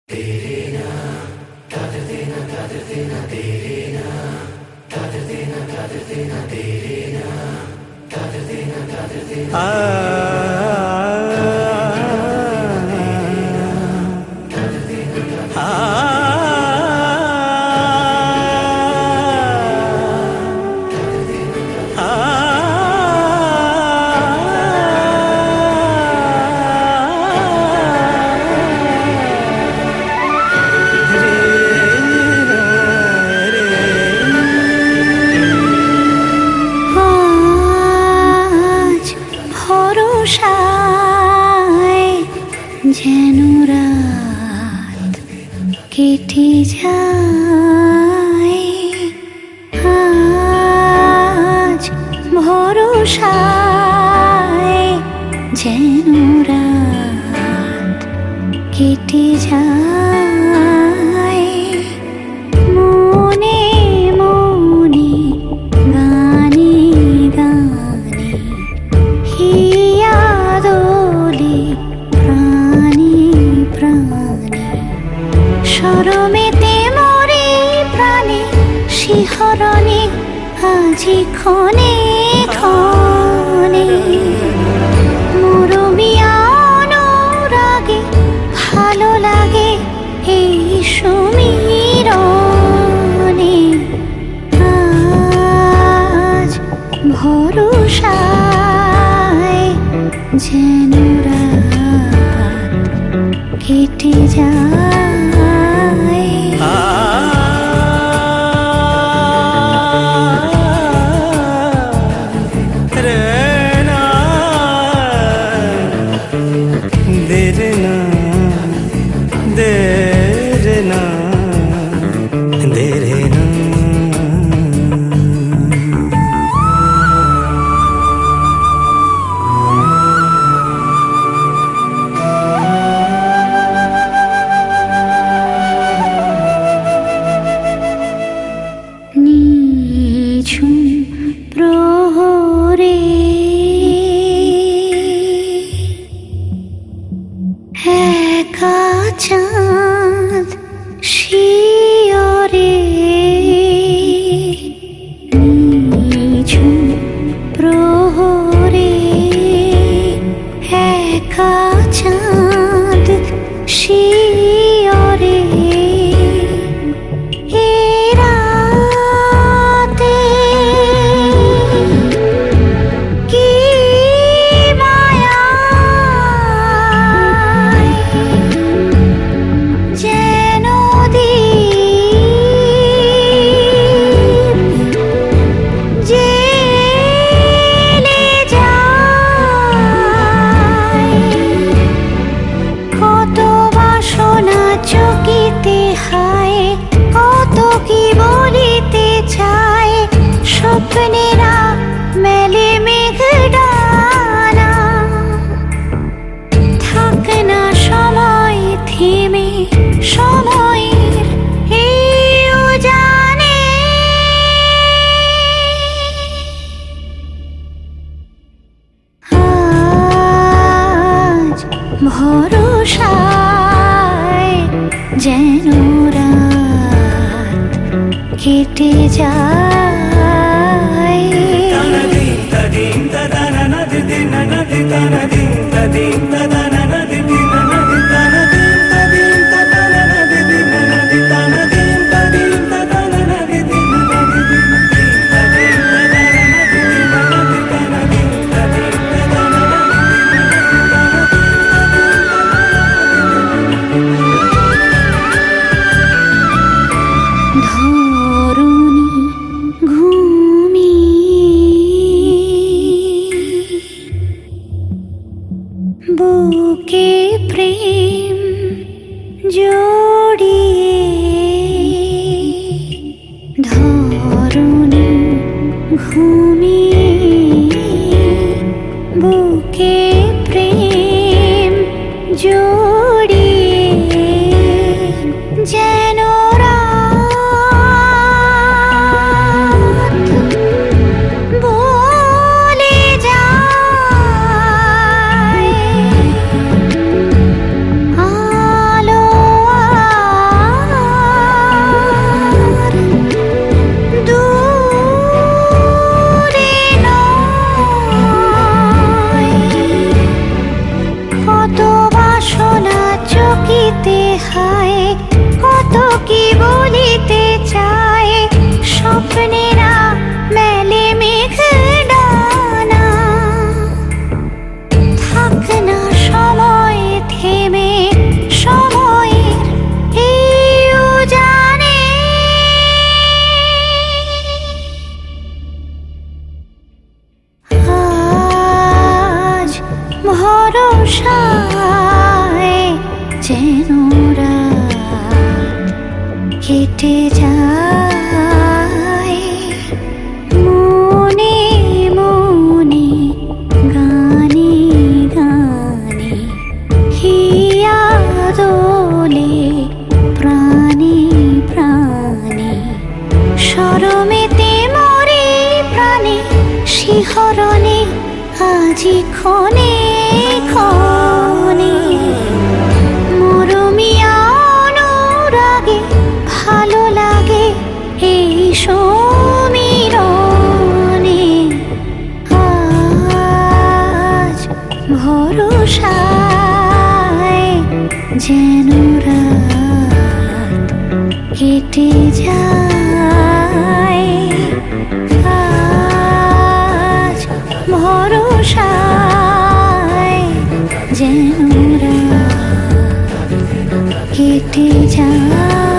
যেন রাত কেটে যায়, আজ ভরসায় যেন রাত কেটে যায়। মনে মনে গানে গানে হিয়া দোলে শরমেতে মরে প্রাণে শিহরণে আজি ক্ষণে ক্ষণে মরমিয়া অনুরাগে ভালো লাগে এই সমীরণে। আজ ভরসায় যেন রাত কেটে যায়। প্রহরে একা চাঁদ শিয়রে, নিঝুম প্রহরে একা চাঁদ শিয়রে। স্বপ্নেরা মেলে মেঘ ডানা, থাক না সময় থেমে সময়ের এই জানে। আজ ভরসায় যেন রাত কেটে যায়। কেটে যায় মনে মনে গানে গানে হিয়া দোলে প্রাণে প্রাণে শরমেতে মরে প্রাণে শিহরণে আজি ক্ষণে ক্ষণে মরমিয়া অনুরাগে ভালো লাগে এই সমীরণে আজ ভরসায় যেন রাত কেটে যায় আজ ভরসায় যেন রাত কেটে যায়।